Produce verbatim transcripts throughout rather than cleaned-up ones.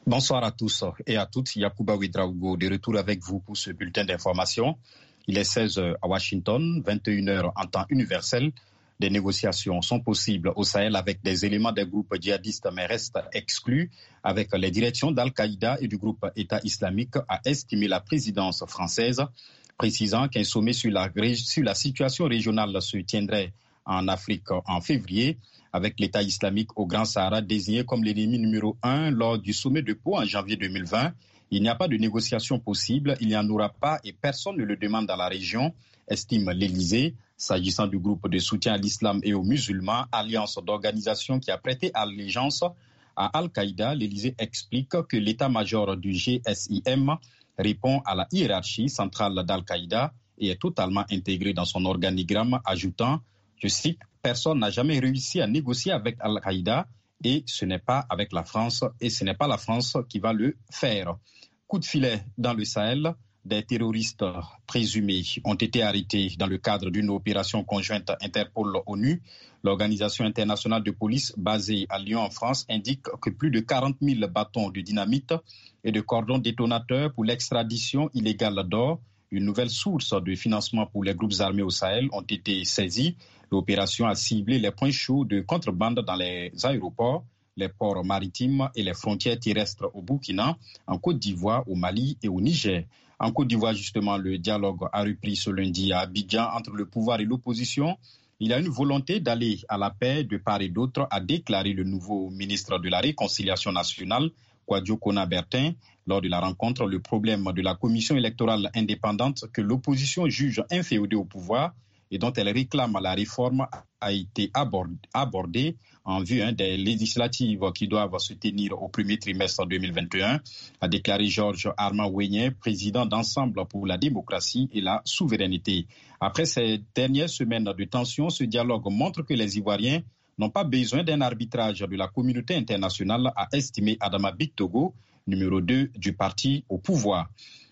Bonsoir à tous et à toutes. Yacouba Ouedraogo de retour avec vous pour ce bulletin d'information. Il est seize heures à Washington, vingt et une heures en temps universel. Des négociations sont possibles au Sahel avec des éléments des groupes djihadistes mais restent exclus. Avec les directions d'Al-Qaïda et du groupe État islamique, a estimé la présidence française, précisant qu'un sommet sur la, sur la situation régionale se tiendrait en Afrique en février, avec l'État islamique au Grand Sahara désigné comme l'ennemi numéro un lors du sommet de Pau en janvier deux mille vingt. Il n'y a pas de négociation possible, il n'y en aura pas et personne ne le demande dans la région, estime l'Élysée. S'agissant du groupe de soutien à l'islam et aux musulmans, alliance d'organisations qui a prêté allégeance à Al-Qaïda, l'Élysée explique que l'état-major du G S I M répond à la hiérarchie centrale d'Al-Qaïda et est totalement intégré dans son organigramme, ajoutant, je cite, « Personne n'a jamais réussi à négocier avec Al-Qaïda et ce n'est pas avec la France et ce n'est pas la France qui va le faire. » Coup de filet dans le Sahel. Des terroristes présumés ont été arrêtés dans le cadre d'une opération conjointe Interpol-ONU. L'organisation internationale de police basée à Lyon en France indique que plus de quarante mille bâtons de dynamite et de cordons détonateurs pour l'extradition illégale d'or, une nouvelle source de financement pour les groupes armés au Sahel, ont été saisis. L'opération a ciblé les points chauds de contrebande dans les aéroports, les ports maritimes et les frontières terrestres au Burkina, en Côte d'Ivoire, au Mali et au Niger. En Côte d'Ivoire, justement, le dialogue a repris ce lundi à Abidjan entre le pouvoir et l'opposition. Il y a une volonté d'aller à la paix de part et d'autre, a déclaré le nouveau ministre de la Réconciliation nationale, Kouadio Kona-Bertin. Lors de la rencontre, le problème de la commission électorale indépendante que l'opposition juge inféodée au pouvoir et dont elle réclame la réforme a été abordé en vue hein, des législatives qui doivent se tenir au premier trimestre deux mille vingt et un, a déclaré Georges Armand Ouénier, président d'Ensemble pour la démocratie et la souveraineté. Après ces dernières semaines de tension, ce dialogue montre que les Ivoiriens n'ont pas besoin d'un arbitrage de la communauté internationale, a estimé Adama Bictogo, numéro deux du parti au pouvoir.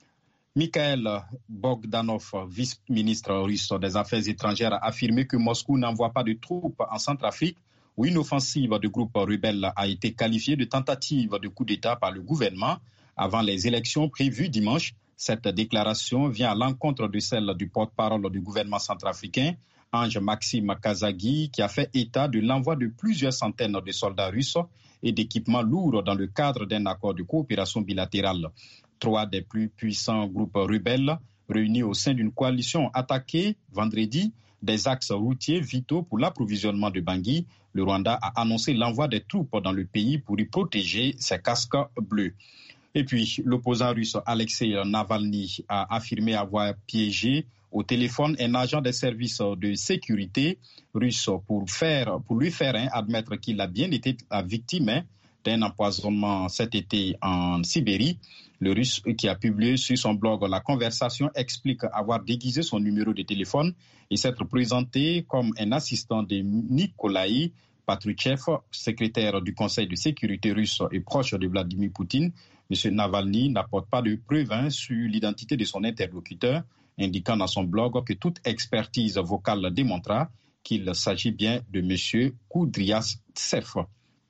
Mikhail Bogdanov, vice-ministre russe des Affaires étrangères, a affirmé que Moscou n'envoie pas de troupes en Centrafrique, où une offensive de groupes rebelles a été qualifiée de tentative de coup d'État par le gouvernement avant les élections prévues dimanche. Cette déclaration vient à l'encontre de celle du porte-parole du gouvernement centrafricain, Ange Maxime Kazagui, qui a fait état de l'envoi de plusieurs centaines de soldats russes et d'équipements lourds dans le cadre d'un accord de coopération bilatérale. Trois des plus puissants groupes rebelles réunis au sein d'une coalition ont attaqué vendredi des axes routiers vitaux pour l'approvisionnement de Bangui. Le Rwanda a annoncé l'envoi des troupes dans le pays pour y protéger ses casques bleus. Et puis, l'opposant russe Alexei Navalny a affirmé avoir piégé au téléphone un agent des services de sécurité russe pour, faire, pour lui faire hein, admettre qu'il a bien été la victime hein, d'un empoisonnement cet été en Sibérie. Le Russe qui a publié sur son blog la conversation explique avoir déguisé son numéro de téléphone et s'être présenté comme un assistant de Nikolai Patrouchev, secrétaire du Conseil de sécurité russe et proche de Vladimir Poutine. M. Navalny n'apporte pas de preuves hein, sur l'identité de son interlocuteur, indiquant dans son blog que toute expertise vocale démontra qu'il s'agit bien de M. Koudriavtsev.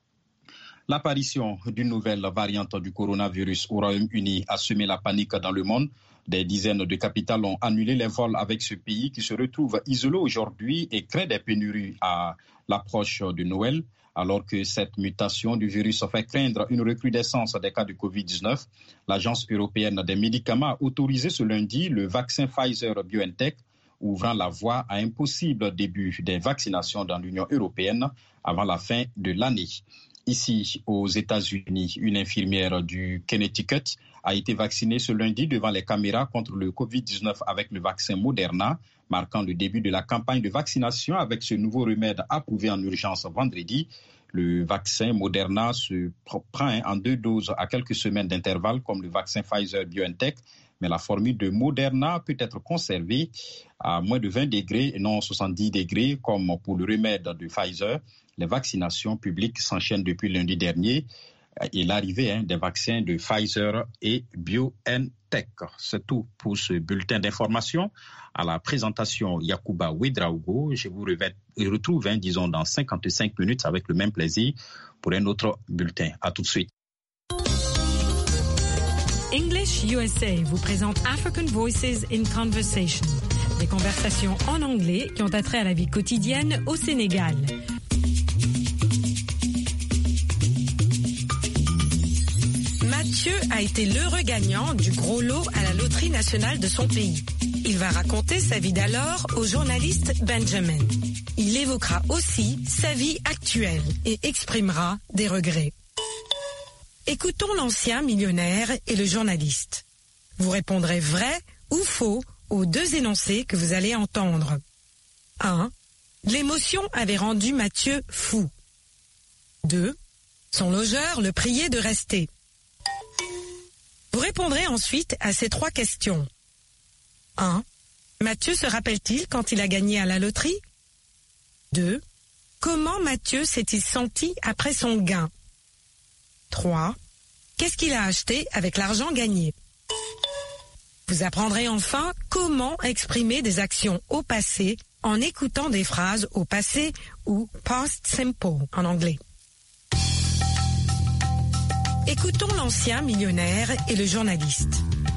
L'apparition d'une nouvelle variante du coronavirus au Royaume-Uni a semé la panique dans le monde. Des dizaines de capitales ont annulé les vols avec ce pays qui se retrouve isolé aujourd'hui et crée des pénuries à l'approche de Noël. Alors que cette mutation du virus fait craindre une recrudescence des cas de covid dix-neuf, l'Agence européenne des médicaments a autorisé ce lundi le vaccin Pfizer-BioNTech, ouvrant la voie à un possible début des vaccinations dans l'Union européenne avant la fin de l'année. Ici, aux États-Unis, une infirmière du Connecticut a été vaccinée ce lundi devant les caméras contre le covid dix-neuf avec le vaccin Moderna, marquant le début de la campagne de vaccination avec ce nouveau remède approuvé en urgence vendredi. Le vaccin Moderna se prend en deux doses à quelques semaines d'intervalle comme le vaccin Pfizer-BioNTech, mais la formule de Moderna peut être conservée à moins de vingt degrés et non soixante-dix degrés comme pour le remède de Pfizer. Les vaccinations publiques s'enchaînent depuis lundi dernier et l'arrivée hein, des vaccins de Pfizer et BioNTech. C'est tout pour ce bulletin d'information. À la présentation, Yacouba Ouedraogo. Je vous retrouve, hein, disons, dans cinquante-cinq minutes avec le même plaisir pour un autre bulletin. À tout de suite. English U S A vous présente African Voices in Conversation, des conversations en anglais qui ont attrait à la vie quotidienne au Sénégal. Mathieu a été l'heureux gagnant du gros lot à la loterie nationale de son pays. Il va raconter sa vie d'alors au journaliste Benjamin. Il évoquera aussi sa vie actuelle et exprimera des regrets. Écoutons l'ancien millionnaire et le journaliste. Vous répondrez vrai ou faux aux deux énoncés que vous allez entendre. un. L'émotion avait rendu Mathieu fou. deux. Son logeur le priait de rester. Vous répondrez ensuite à ces trois questions. un. Mathieu se rappelle-t-il quand il a gagné à la loterie? deux. Comment Mathieu s'est-il senti après son gain? trois. Qu'est-ce qu'il a acheté avec l'argent gagné? Vous apprendrez enfin comment exprimer des actions au passé en écoutant des phrases au passé ou past simple en anglais. Écoutons l'ancien millionnaire et le journaliste.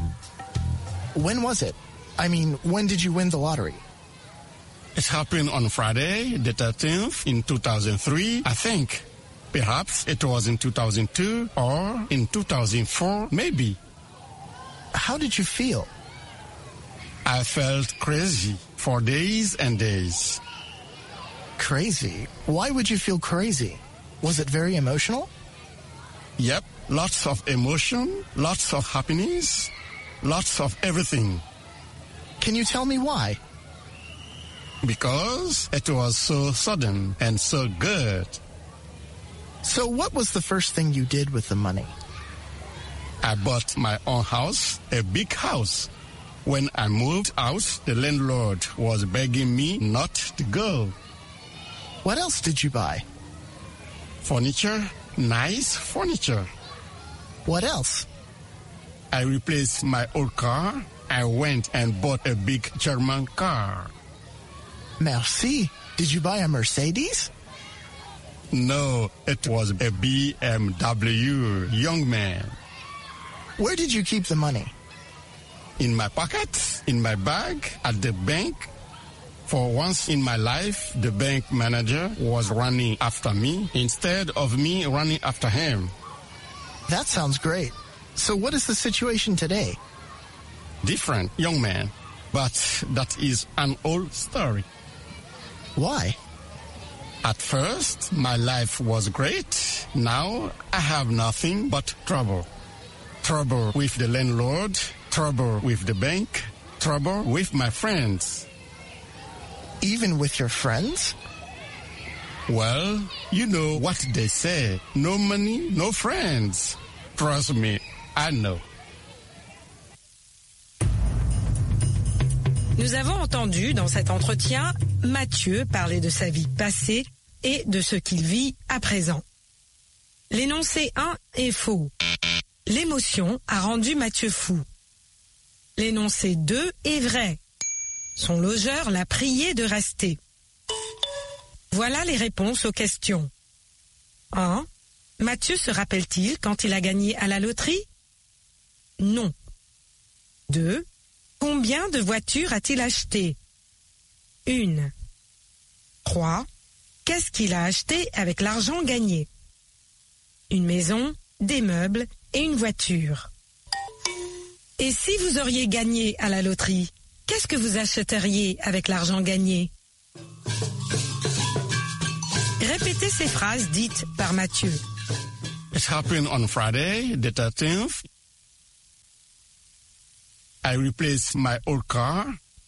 When was it? I mean, when did you win the lottery? It happened on Friday, the thirteenth, in two thousand three, I think. Perhaps it was in two thousand two or in two thousand four, maybe. How did you feel? I felt crazy for days and days. Crazy? Why would you feel crazy? Was it very emotional? Yep, lots of emotion, lots of happiness, lots of everything. Can you tell me why? Because it was so sudden and so good. So what was the first thing you did with the money? I bought my own house, a big house. When I moved out, the landlord was begging me not to go. What else did you buy? Furniture, nice furniture. What else? I replaced my old car. I went and bought a big German car. Merci. Did you buy a Mercedes? No, it was a B M W, young man. Where did you keep the money? In my pocket, in my bag, at the bank. For once in my life, the bank manager was running after me instead of me running after him. That sounds great. So what is the situation today? Different, young man. But that is an old story. Why? At first, my life was great. Now, I have nothing but trouble. Trouble with the landlord, trouble with the bank, trouble with my friends. Even with your friends? Well, you know what they say. No money, no friends. Trust me, I know. Nous avons entendu dans cet entretien Mathieu parler de sa vie passée et de ce qu'il vit à présent. L'énoncé un est faux. L'émotion a rendu Mathieu fou. L'énoncé deux est vrai. Son logeur l'a prié de rester. Voilà les réponses aux questions. un. Mathieu se rappelle-t-il quand il a gagné à la loterie? Non. deux. Combien de voitures a-t-il acheté? Une. trois. Qu'est-ce qu'il a acheté avec l'argent gagné? Une maison, des meubles et une voiture. Et si vous auriez gagné à la loterie, qu'est-ce que vous achèteriez avec l'argent gagné? Répétez ces phrases dites par Mathieu. It happened on Friday, the thirteenth. I replaced my old car.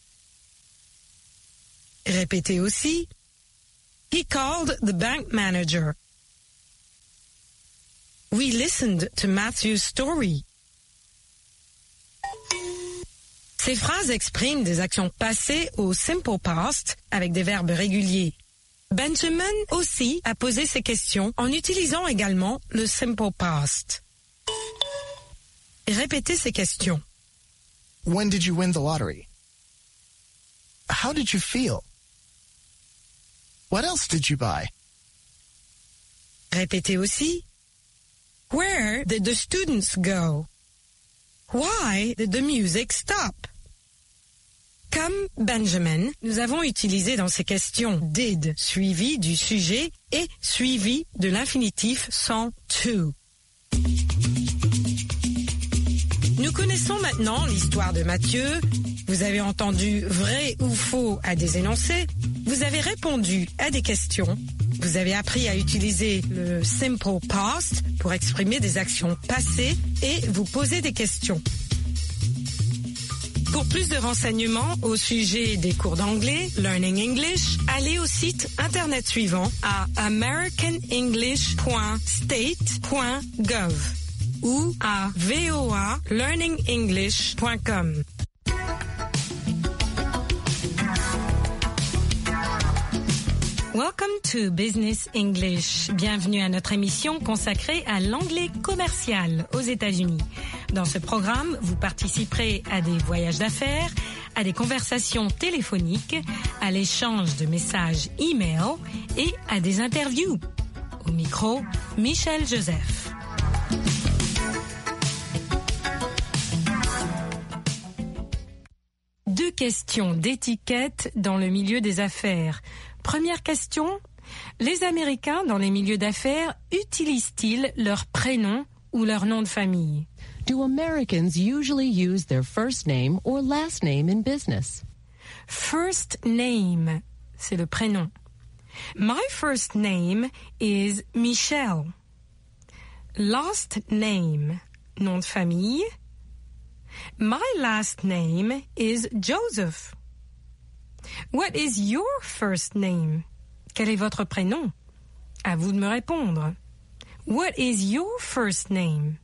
Répétez aussi. He called the bank manager. We listened to Matthew's story. Ces phrases expriment des actions passées au simple past avec des verbes réguliers. Benjamin aussi a posé ces questions en utilisant également le simple past. Répétez ces questions. When did you win the lottery? How did you feel? What else did you buy? Répétez aussi. Where did the students go? Why did the music stop? Comme Benjamin, nous avons utilisé dans ces questions did suivi du sujet et suivi de l'infinitif sans to. Nous connaissons maintenant l'histoire de Mathieu. Vous avez entendu vrai ou faux à des énoncés. Vous avez répondu à des questions. Vous avez appris à utiliser le simple past pour exprimer des actions passées et vous poser des questions. Pour plus de renseignements au sujet des cours d'anglais, Learning English, allez au site internet suivant à american english point state point gov ou à voa learning english point com. Welcome to Business English. Bienvenue à notre émission consacrée à l'anglais commercial aux États-Unis. Dans ce programme, vous participerez à des voyages d'affaires, à des conversations téléphoniques, à l'échange de messages e-mail et à des interviews. Au micro, Michel Joseph. Deux questions d'étiquette dans le milieu des affaires. Première question, les Américains dans les milieux d'affaires utilisent-ils leur prénom ou leur nom de famille? Do Americans usually use their first name or last name in business? First name, c'est le prénom. My first name is Michelle. Last name, nom de famille. My last name is Joseph. What is your first name? Quel est votre prénom? À vous de me répondre. What is your first name?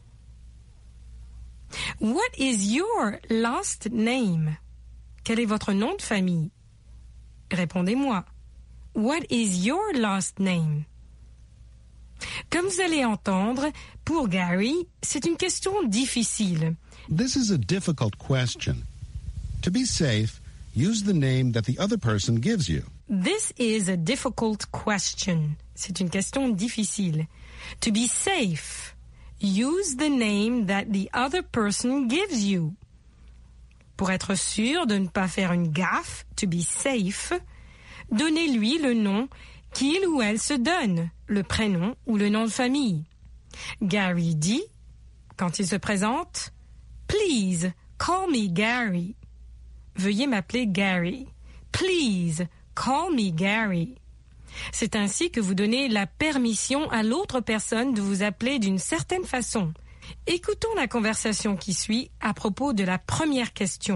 What is your last name? Quel est votre nom de famille? Répondez-moi. What is your last name? Comme vous allez entendre, pour Gary, c'est une question difficile. This is a difficult question. To be safe, use the name that the other person gives you. This is a difficult question. C'est une question difficile. To be safe, use the name that the other person gives you. Pour être sûr de ne pas faire une gaffe, to be safe, donnez-lui le nom qu'il ou elle se donne, le prénom ou le nom de famille. Gary dit, quand il se présente, « Please, call me Gary ». Veuillez m'appeler Gary. Please, call me Gary. C'est ainsi que vous donnez la permission à l'autre personne de vous appeler d'une certaine façon. Écoutons la conversation qui suit à propos de la première question.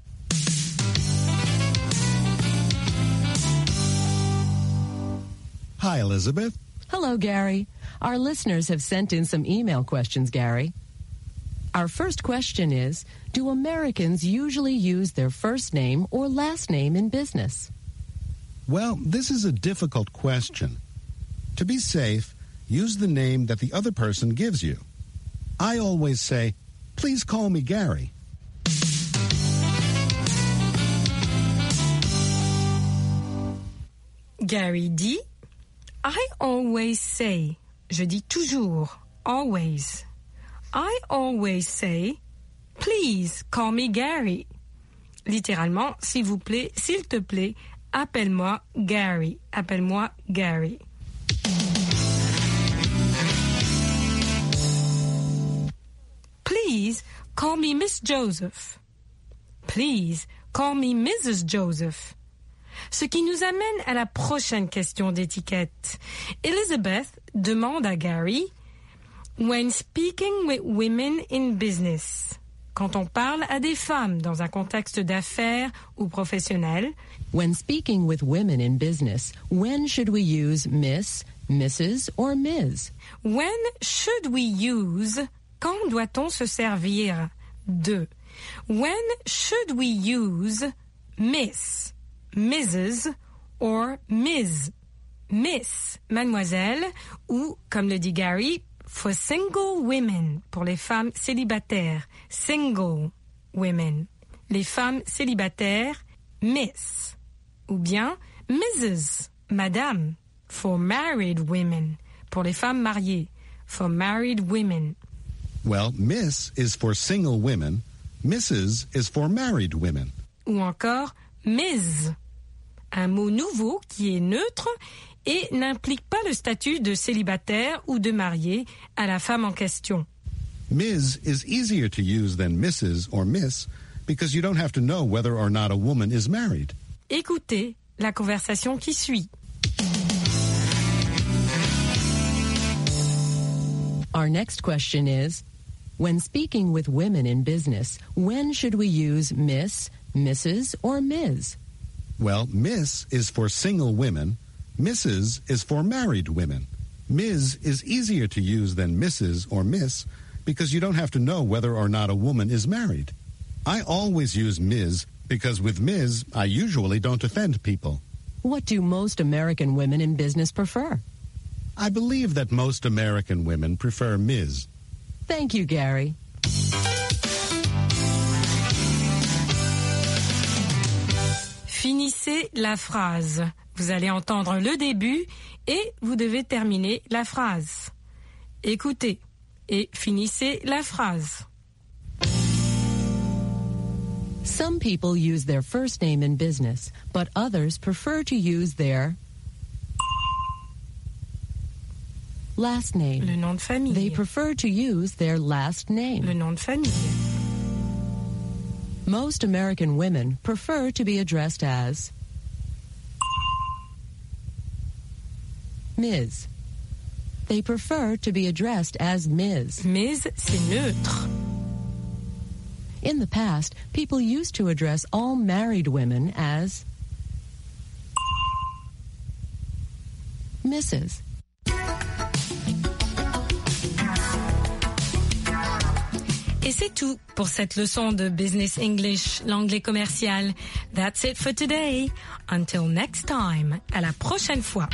Hi, Elizabeth. Hello, Gary. Our listeners have sent in some email questions, Gary. Our first question is, do Americans usually use their first name or last name in business? Well, this is a difficult question. To be safe, use the name that the other person gives you. I always say, please call me Gary. Gary dit, I always say, je dis toujours, always. I always say, please call me Gary. Littéralement, s'il vous plaît, s'il te plaît, appelle-moi Gary. Appelle-moi Gary. Please call me Miss Joseph. Please call me Missus Joseph. Ce qui nous amène à la prochaine question d'étiquette. Elizabeth demande à Gary, when speaking with women in business, quand on parle à des femmes dans un contexte d'affaires ou professionnel, when speaking with women in business, when should we use Miss, Missus or Miz? When should we use, quand doit-on se servir de? When should we use Miss, Missus or Miz? Miss, mademoiselle, ou, comme le dit Gary, for single women, pour les femmes célibataires, single women. Les femmes célibataires, Miss. Ou bien Missus, madame, for married women, pour les femmes mariées, for married women. Well, Miss is for single women. Missus is for married women. Ou encore Miz, un mot nouveau qui est neutre et n'implique pas le statut de célibataire ou de marié à la femme en question. Miz is easier to use than Missus or Miss because you don't have to know whether or not a woman is married. Écoutez la conversation qui suit. Our next question is, when speaking with women in business, when should we use Miss, Missus, or Miz? Well, Miss is for single women. Missus is for married women. Miz is easier to use than Missus or Miss because you don't have to know whether or not a woman is married. I always use Miz because with Miz, I usually don't offend people. What do most American women in business prefer? I believe that most American women prefer Miz. Thank you, Gary. Finissez la phrase. Vous allez entendre le début et vous devez terminer la phrase. Écoutez et finissez la phrase. Some people use their first name in business, but others prefer to use their last name. Le nom de famille. They prefer to use their last name. Le nom de famille. Most American women prefer to be addressed as Miz. They prefer to be addressed as Miz. Miz, c'est neutre. In the past, people used to address all married women as Missus Et c'est tout pour cette leçon de Business English, l'anglais commercial. That's it for today. Until next time. À la prochaine fois.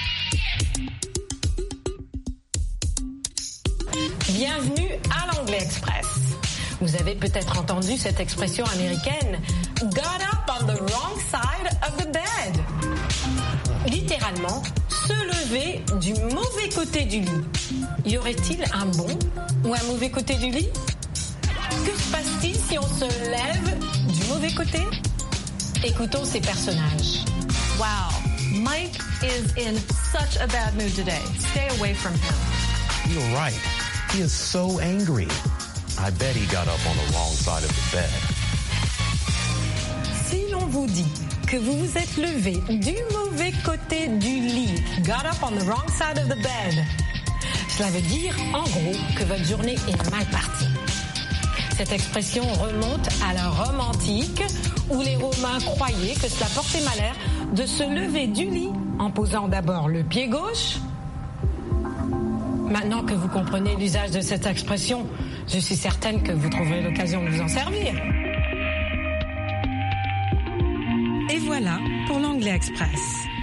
Bienvenue à l'Anglais Express. Vous avez peut-être entendu cette expression américaine « got up on the wrong side of the bed ». Littéralement, se lever du mauvais côté du lit. Y aurait-il un bon ou un mauvais côté du lit ? Que se passe-t-il si on se lève du mauvais côté ? Écoutons ces personnages. Wow, Mike is in such a bad mood today. Stay away from him. You're right. He is so angry. I bet he got up on the wrong side of the bed. Si l'on vous dit que vous vous êtes levé du mauvais côté du lit, got up on the wrong side of the bed, cela veut dire, en gros, que votre journée est mal partie. Cette expression remonte à la Rome antique, où les Romains croyaient que cela portait malheur de se lever du lit en posant d'abord le pied gauche. Maintenant que vous comprenez l'usage de cette expression, je suis certaine que vous trouverez l'occasion de vous en servir. Et voilà pour l'Anglais Express.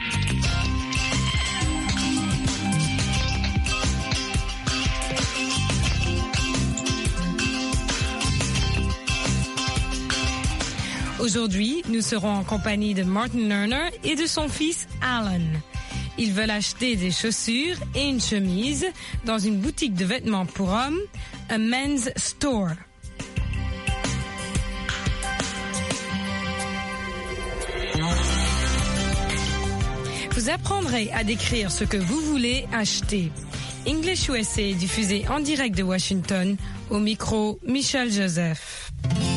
Aujourd'hui, nous serons en compagnie de Martin Lerner et de son fils Alan. Ils veulent acheter des chaussures et une chemise dans une boutique de vêtements pour hommes, a men's store. Vous apprendrez à décrire ce que vous voulez acheter. English U S A est diffusé en direct de Washington, au micro Michel Joseph.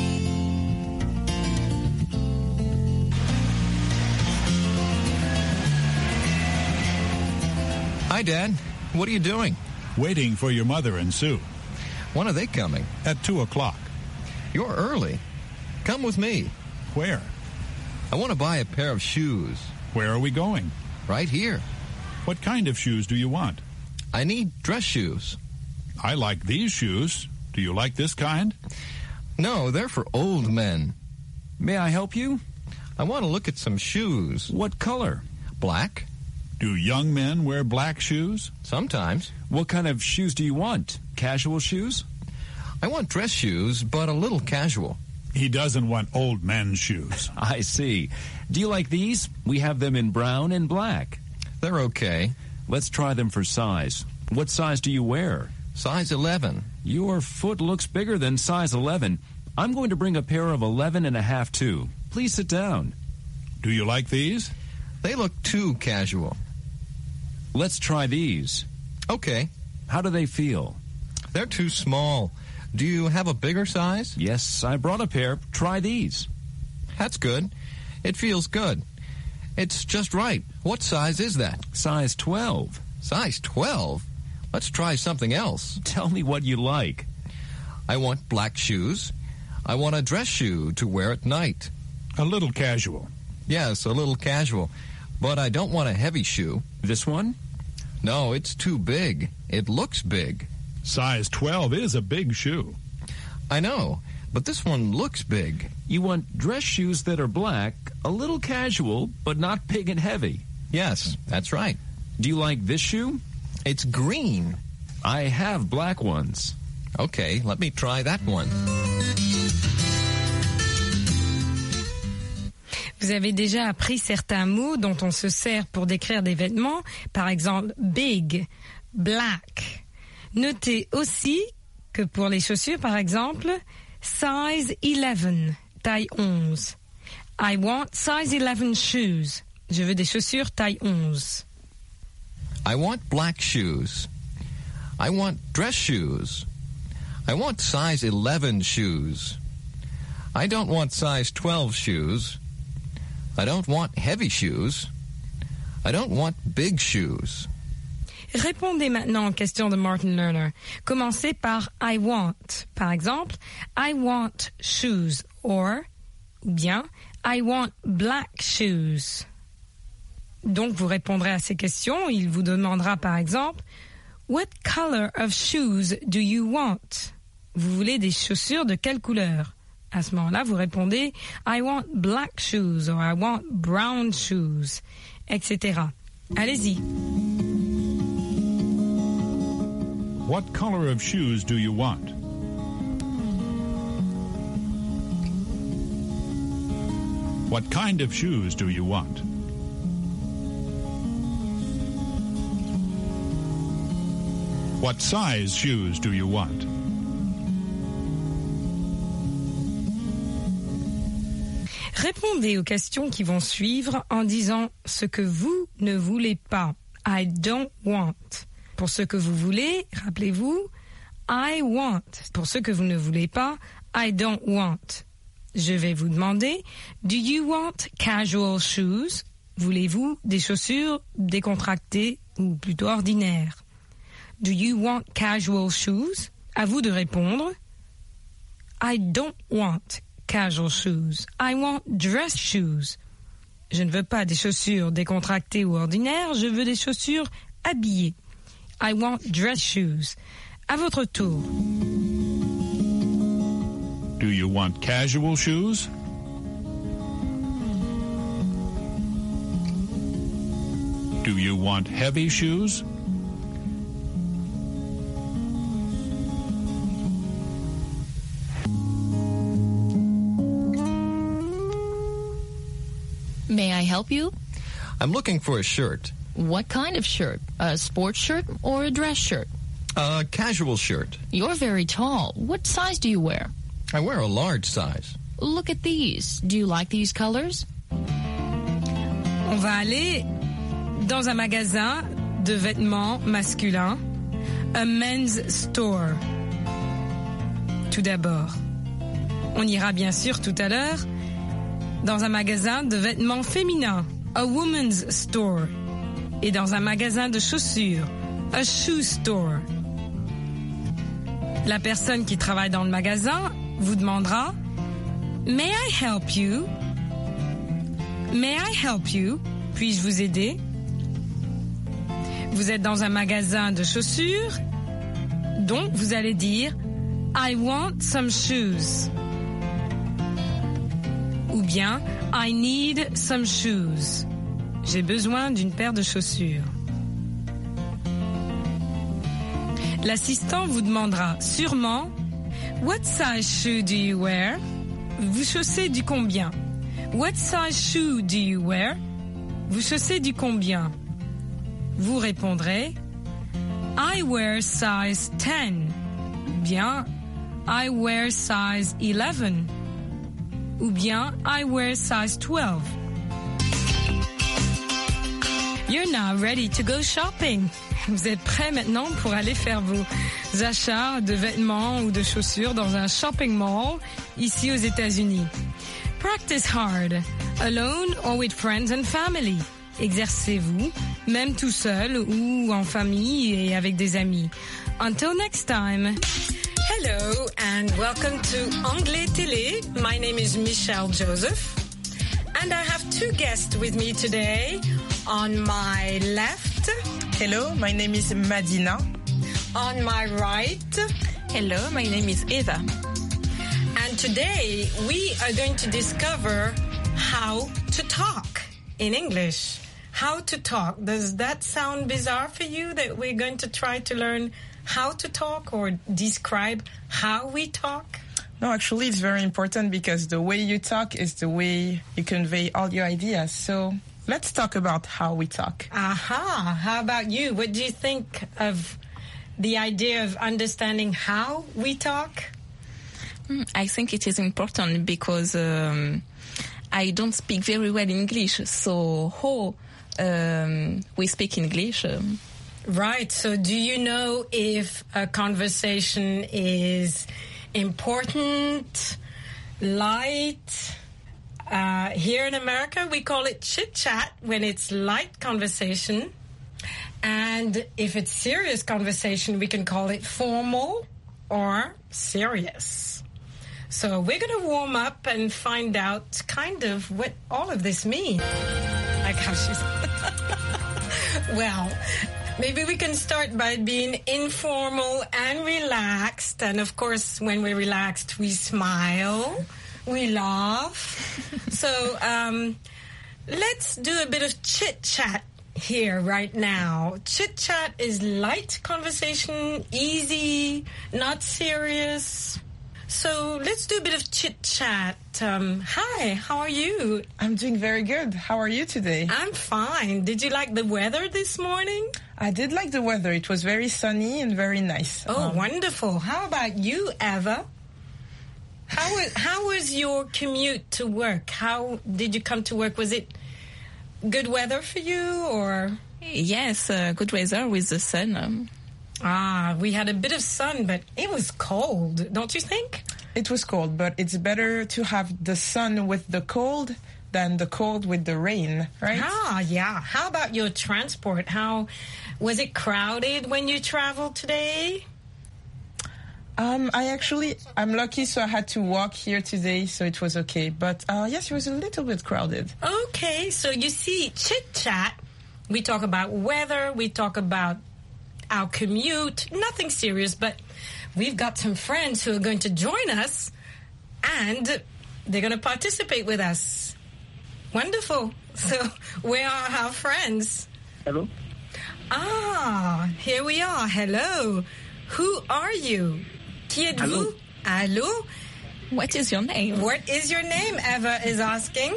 Hi, Dad. What are you doing? Waiting for your mother and Sue. When are they coming? At two o'clock. You're early. Come with me. Where? I want to buy a pair of shoes. Where are we going? Right here. What kind of shoes do you want? I need dress shoes. I like these shoes. Do you like this kind? No, they're for old men. May I help you? I want to look at some shoes. What color? Black. Do young men wear black shoes? Sometimes. What kind of shoes do you want? Casual shoes? I want dress shoes, but a little casual. He doesn't want old men's shoes. I see. Do you like these? We have them in brown and black. They're okay. Let's try them for size. What size do you wear? Size eleven. Your foot looks bigger than size eleven. I'm going to bring a pair of eleven and a half too. Please sit down. Do you like these? They look too casual. Let's try these. Okay. How do they feel? They're too small. Do you have a bigger size? Yes, I brought a pair. Try these. That's good. It feels good. It's just right. What size is that? Size twelve. Size twelve? Let's try something else. Tell me what you like. I want black shoes. I want a dress shoe to wear at night. A little casual. Yes, a little casual. But I don't want a heavy shoe. This one? No, it's too big. It looks big. Size twelve is a big shoe. I know, but this one looks big. You want dress shoes that are black, a little casual, but not big and heavy. Yes, that's right. Do you like this shoe? It's green. I have black ones. Okay, let me try that one. Vous avez déjà appris certains mots dont on se sert pour décrire des vêtements, par exemple big, black. Notez aussi que pour les chaussures, par exemple, size eleven, taille onze. I want size eleven shoes. Je veux des chaussures taille onze. I want black shoes. I want dress shoes. I want size eleven shoes. I don't want size twelve shoes. I don't want heavy shoes. I don't want big shoes. Répondez maintenant aux questions de Martin Lerner. Commencez par I want. Par exemple, I want shoes or, ou bien, I want black shoes. Donc, vous répondrez à ces questions. Il vous demandera par exemple, What color of shoes do you want? Vous voulez des chaussures de quelle couleur? À ce moment-là, vous répondez I want black shoes or I want brown shoes, et cetera. Allez-y. What color of shoes do you want? What kind of shoes do you want? What size shoes do you want? Répondez aux questions qui vont suivre en disant ce que vous ne voulez pas. I don't want. Pour ce que vous voulez, rappelez-vous, I want. Pour ce que vous ne voulez pas, I don't want. Je vais vous demander, do you want casual shoes? Voulez-vous des chaussures décontractées ou plutôt ordinaires? Do you want casual shoes? À vous de répondre. I don't want casual shoes. I want dress shoes. Je ne veux pas des chaussures décontractées ou ordinaires, je veux des chaussures habillées. I want dress shoes. À votre tour. Do you want casual shoes? Do you want heavy shoes? May I help you? I'm looking for a shirt. What kind of shirt? A sports shirt or a dress shirt? A casual shirt. You're very tall. What size do you wear? I wear a large size. Look at these. Do you like these colors? On va aller dans un magasin de vêtements masculins, a men's store. Tout d'abord. On ira bien sûr tout à l'heure dans un magasin de vêtements féminins, a woman's store. Et dans un magasin de chaussures, a shoe store. La personne qui travaille dans le magasin vous demandera May I help you? May I help you? Puis-je vous aider? Vous êtes dans un magasin de chaussures, donc vous allez dire I want some shoes. Ou bien I need some shoes. J'ai besoin d'une paire de chaussures. L'assistant vous demandera sûrement What size shoe do you wear? Vous chaussez du combien? What size shoe do you wear? Vous chaussez du combien? Vous répondrez I wear size ten. Bien, I wear size eleven. Ou bien, I wear size twelve. You're now ready to go shopping. Vous êtes prêts maintenant pour aller faire vos achats de vêtements ou de chaussures dans un shopping mall ici aux États-Unis. Practice hard, alone or with friends and family. Exercez-vous, même tout seul ou en famille et avec des amis. Until next time. Hello and welcome to Anglais Télé. My name is Michelle Joseph. And I have two guests with me today. On my left. Hello, my name is Madina. On my right. Hello, my name is Eva. And today we are going to discover how to talk in English. How to talk. Does that sound bizarre for you that we're going to try to learn how to talk or describe how we talk? No, actually it's very important because the way you talk is the way you convey all your ideas. So let's talk about how we talk. Aha. How about you? What do you think of the idea of understanding how we talk? I think it is important because um, I don't speak very well English. So how um, we speak English? Um, right. So do you know if a conversation is important, light? Uh, here in America, we call it chit-chat when it's light conversation. And if it's serious conversation, we can call it formal or serious. So we're going to warm up and find out kind of what all of this means. Like how she's... Well, maybe we can start by being informal and relaxed. And of course, when we're relaxed, we smile. We laugh. So um, let's do a bit of chit-chat here right now. Chit-chat is light conversation, easy, not serious. So let's do a bit of chit-chat. Um, hi, how are you? I'm doing very good. How are you today? I'm fine. Did you like the weather this morning? I did like the weather. It was very sunny and very nice. Oh, um, wonderful. How about you, Eva? How was, how was your commute to work? How did you come to work? Was it good weather for you, or? Yes, uh, good weather with the sun. Um. Ah, we had a bit of sun, but it was cold, don't you think? It was cold, but it's better to have the sun with the cold than the cold with the rain, right? Ah, yeah. How about your transport? How was it crowded when you traveled today? Um, I actually, I'm lucky, so I had to walk here today, so it was okay. But uh, yes, it was a little bit crowded. Okay, so you see, chit-chat, we talk about weather, we talk about our commute, nothing serious, but we've got some friends who are going to join us, and they're going to participate with us. Wonderful. So where are our friends? Hello. Ah, here we are. Hello. Who are you? Qui êtes-vous? Allô? What is your name? What is your name, Eva is asking?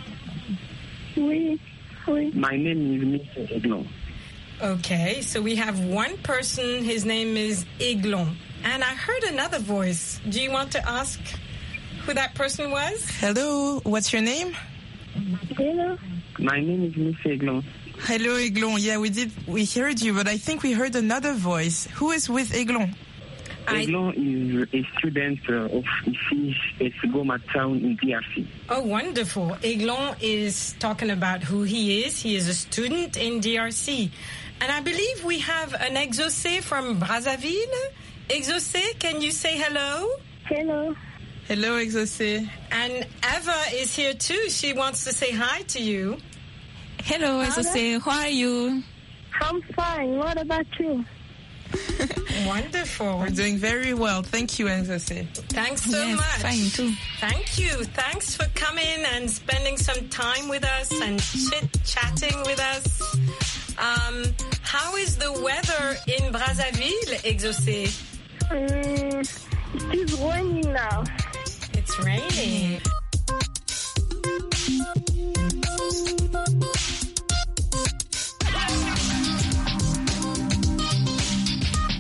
Oui, oui. My name is Mister Eglon. Okay, so we have one person, his name is Eglon. And I heard another voice. Do you want to ask who that person was? Hello, what's your name? Hello. My name is Mister Eglon. Hello, Eglon. Yeah, we did, we heard you, but I think we heard another voice. Who is with Eglon? Eglon is a student uh, of ici at Goma town in D R C. Oh, wonderful. Eglon is talking about who he is. He is a student in D R C. And I believe we have an Exaucé from Brazzaville. Exaucé, can you say hello? Hello. Hello, Exaucé. And Eva is here too. She wants to say hi to you. Hello, Exaucé. How are you? I'm fine. What about you? Wonderful. We're doing very well. Thank you, Exaucé. Thanks so yes, much. Fine too. Thank you. Thanks for coming and spending some time with us and chit-chatting with us. Um, how is the weather in Brazzaville, Exaucé? Um, it is raining now. It's raining.